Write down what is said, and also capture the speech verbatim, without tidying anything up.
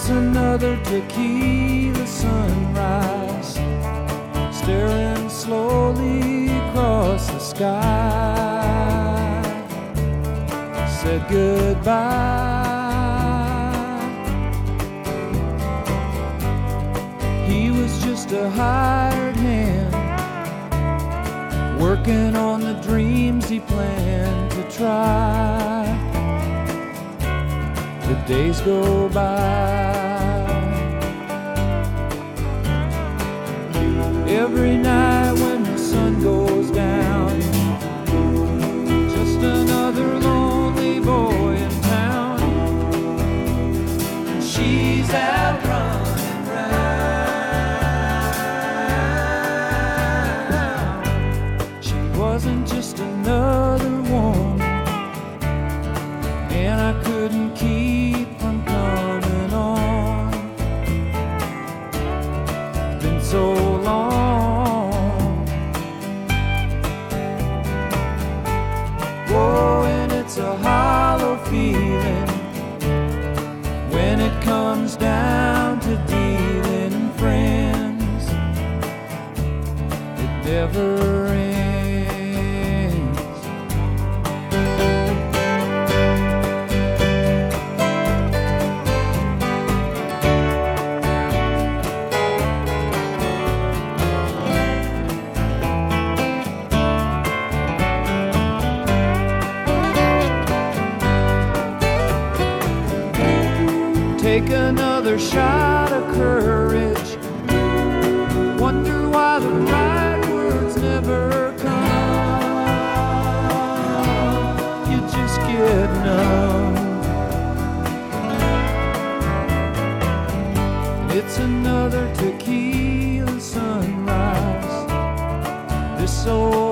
It's another tequila sunrise, staring slowly across the sky. Said goodbye. He was just a hired hand, working on the dreams he planned to try. The days go by. Every night when the sun goes down, just another lonely boy in town. And she's out running round. She wasn't just another woman, and I couldn't keep from coming on. It's been so long. Oh, and it's a hollow feeling when it comes down to dealing in friends. It never ends. Take another shot of courage, wonder why the right words never come. You just get numb. It's another tequila sunrise, this old